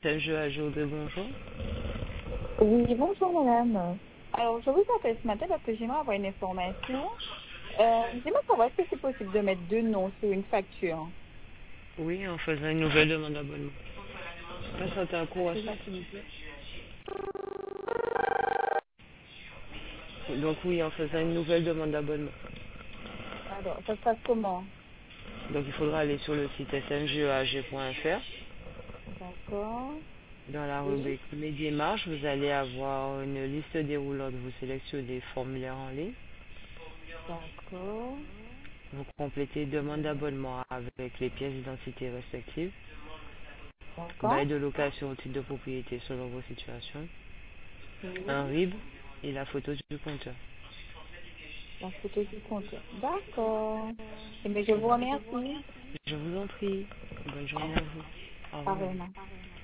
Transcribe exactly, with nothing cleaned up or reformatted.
Saint-Geu Audrey, bonjour. Oui, bonjour madame. Alors, je vous appelle ce matin parce que j'aimerais avoir une information. Euh, j'aimerais savoir si c'est possible de mettre deux noms sur une facture. Oui, en faisant une nouvelle demande d'abonnement. Patientez un court instant, s'il vous plaît. Donc oui, en faisant une nouvelle demande d'abonnement. Alors, ça se passe comment? Donc il faudra aller sur le site s n g e a g point f r. D'accord. Dans la Oui. rubrique Mes démarches, vous allez avoir une liste déroulante. Vous sélectionnez des formulaires en ligne. D'accord. Vous complétez demande d'abonnement avec les pièces d'identité respectives. D'accord. Bail de location au titre de propriété selon vos situations. Oui. Un R I B et la photo du compteur. La photo du compte. D'accord. Eh bien, je vous remercie. Je vous en prie. Bonne journée à vous. Au revoir. Pareillement.